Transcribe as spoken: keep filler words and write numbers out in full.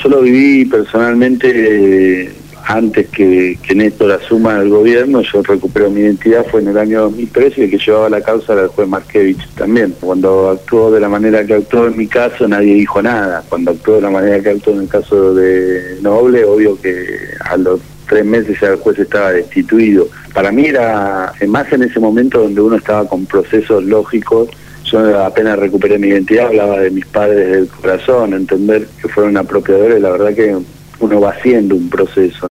yo lo viví personalmente eh, antes que, que Néstor asuma el gobierno. Yo recupero mi identidad, fue en el año dos mil trece, y el que llevaba la causa era el juez Markevich también. Cuando actuó de la manera que actuó en mi caso, nadie dijo nada. Cuando actuó de la manera que actuó en el caso de Noble, obvio que a los tres meses ya el juez estaba destituido. Para mí era, más en ese momento donde uno estaba con procesos lógicos. Yo apenas recuperé mi identidad, hablaba de mis padres del corazón, entender que fueron apropiadores. La verdad que uno va haciendo un proceso.